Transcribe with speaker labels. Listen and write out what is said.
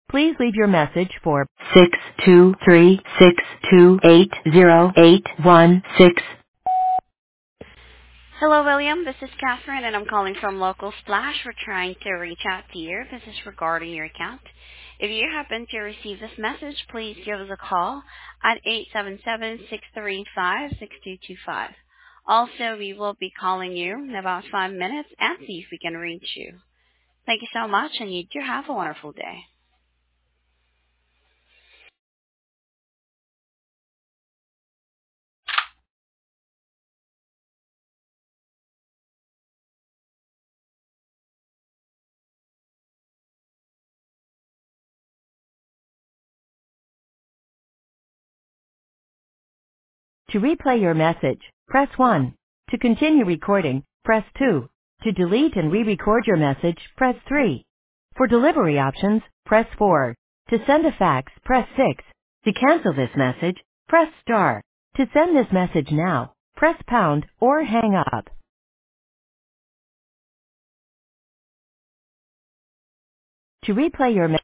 Speaker 1: Please leave your message for 623-628-0816.
Speaker 2: Hello, William. This is Catherine, and I'm calling from Local Splash. We're trying to reach out to you. This is regarding your account. If you happen to receive this message, please give us a call at 877-635-6225. Also, we will be calling you in about 5 minutes and see if we can reach you. Thank you so much, and you do have a wonderful day.
Speaker 1: To replay your message, press 1. To continue recording, press 2. To delete and re-record your message, press 3. For delivery options, press 4. To send a fax, press 6. To cancel this message, press star. To send this message now, press pound or hang up. To replay your message,